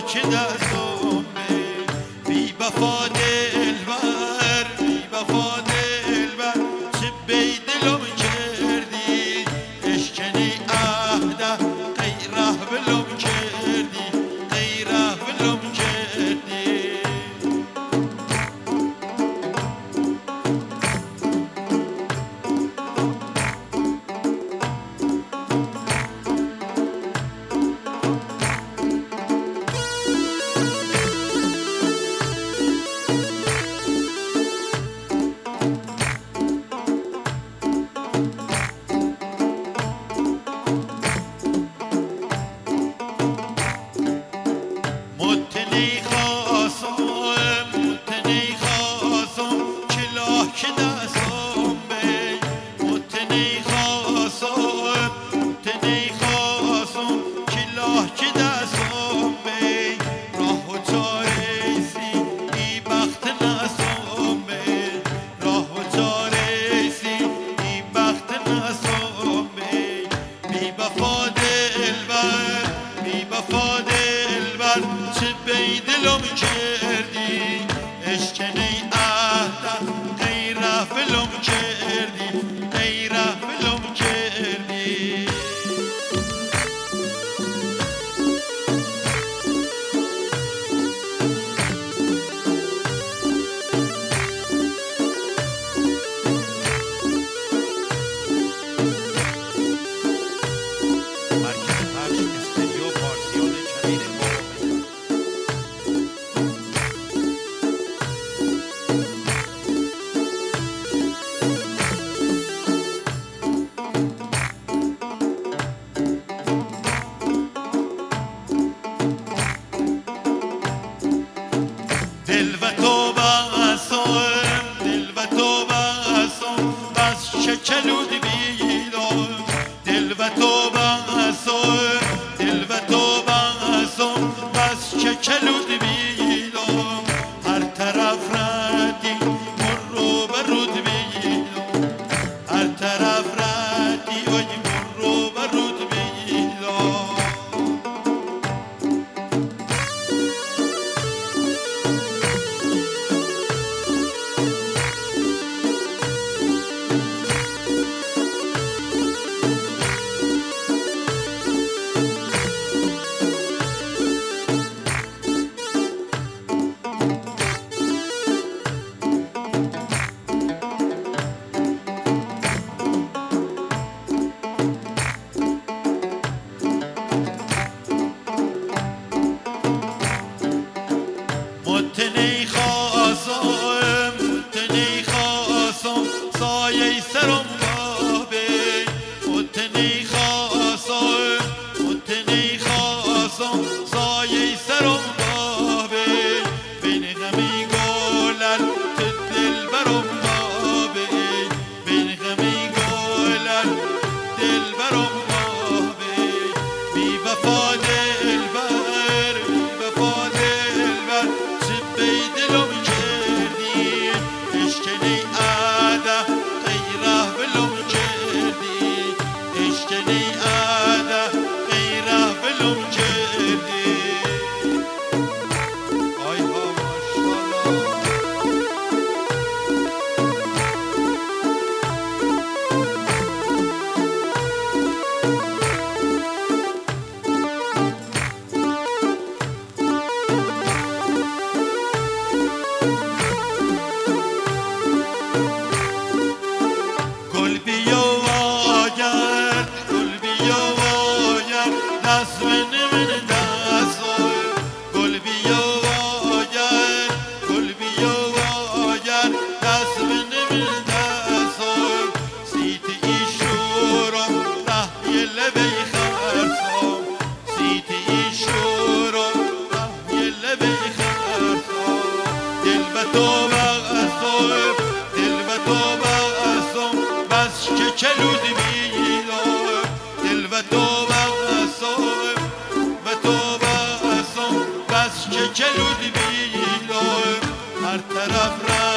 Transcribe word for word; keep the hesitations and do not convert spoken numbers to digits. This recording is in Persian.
که دستم بی وفا دلبر بی وفا دلبر چه بی دلم کردی اشکنی عهده غیره بلم کردی غیره بلم کردی متنی خواستم متنی خواستم کلاه که دستم بی متنی خواستم متنی خواستم کلاه که دستم بی راه و چاره‌سی ای بخت نستم بی راه و چاره‌سی ای بخت نستم بی بی وفا دلبر بی وفا دلبر چه بی دلم کردی اشکنی عهده غیره فلم کردی غیره فلم کردی مرکز پخش استودیو پارسیان کبیر بابا دل و تو بستم دل و تو بستم بس شکلود بیدم دل و تو بستم دل و تو بستم بس شکلود بیدم هر طرف ردی من رو برود بیدم هر طرف ردی وی من رو برود بیدم متنی خواستم متنی خواستم سایه سرم بابی متنی خواستم متنی خواستم سایه سرم بابی بین غمی گلل تو دل برم بابی بین غمی گلل دل برم بابی بی وفا دلبر بی وفا دلبر بی دلم کردی اشکنی عهده غیره بلم کردی اشکنی عهده غیره بلم کردی آی ها ماشالله گل بیا آگرد گل بیا آگرد دست من دست گل بیا آگرد گل بیا آگرد دست من دست سیت ایشورم رهی لبی خرسام سیت ایشورم رهی لبی خرسام دل به تو بستم دل به تو بستم بس که کلود بیدم دل و تو بستم و تو بستم بس که کلود بیدم هر طرف را